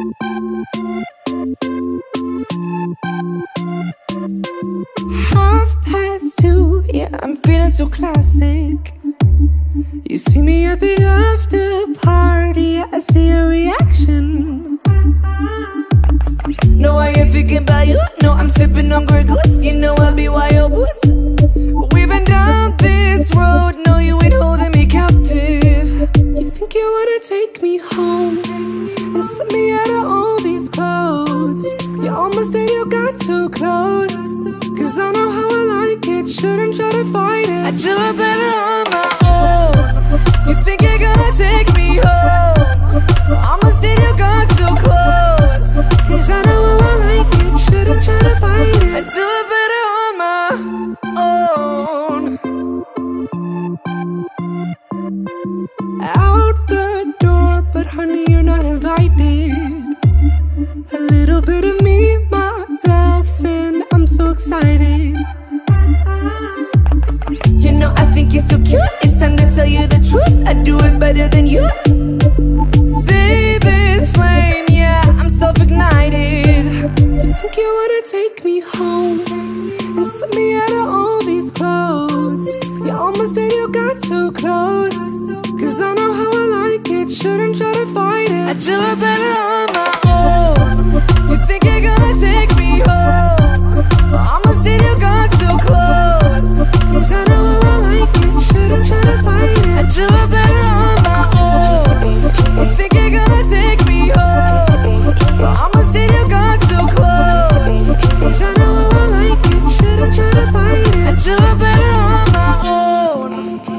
2, yeah, I'm feeling so classic. You see me at the after party, I see a reaction. No, I ain't thinking about you. No, I'm sipping on Grey Goose. You know I'll be wild goose. We've been down this road. No, you ain't holding me captive. You think you wanna take me home and slip me out of all these clothes? You almost did, you got too close. Cause I know how I like it. Shouldn't try to fight it. I do it better on my own. You think you're gonna take me home? Almost did, you got too close. Cause I know how I like it. Shouldn't try to fight it. I do it better on my own. Out the door, but honey, you're not invited. A little bit of me, myself, and I'm so excited. You know I think you're so cute. It's time to tell you the truth. I do it better than you. See this flame, yeah, I'm self-ignited. You think you wanna take me home and slip me out of all these clothes? You almost did, you got too close. Cause I know how I like it. Shouldn't try to fight it. I do it better on my own. You think you're gonna take me home? Almost did, you got too close. Cause I know how I like it. Shouldn't try to fight it. I do it better on my own. You think you're gonna take me home? Almost did, you got too close. Cause I know how I like it. Shouldn't try to fight it. I do it better on my own.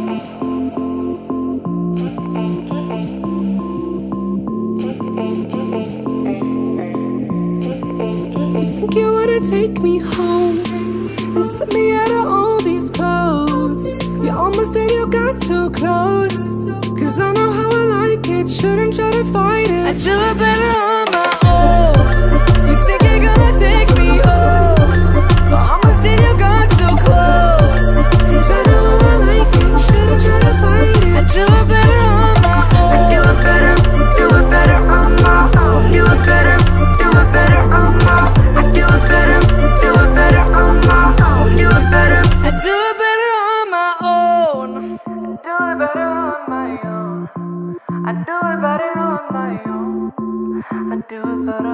You think you wanna take me home and slip me out of all these clothes? You almost did, you got too close. Cause I know how I like it. Shouldn't try to fight it. I do it better on my own. You think you're gonna take me home? Almost did, you got too close. Cause I know how I like it. Shouldn't try to fight it. I do it better on my own. I do it better on my own. Do it better on my own. I do it better on my own. Do it better. I do it better on my own. Do it better on my own. I do it better on my own. I do it better.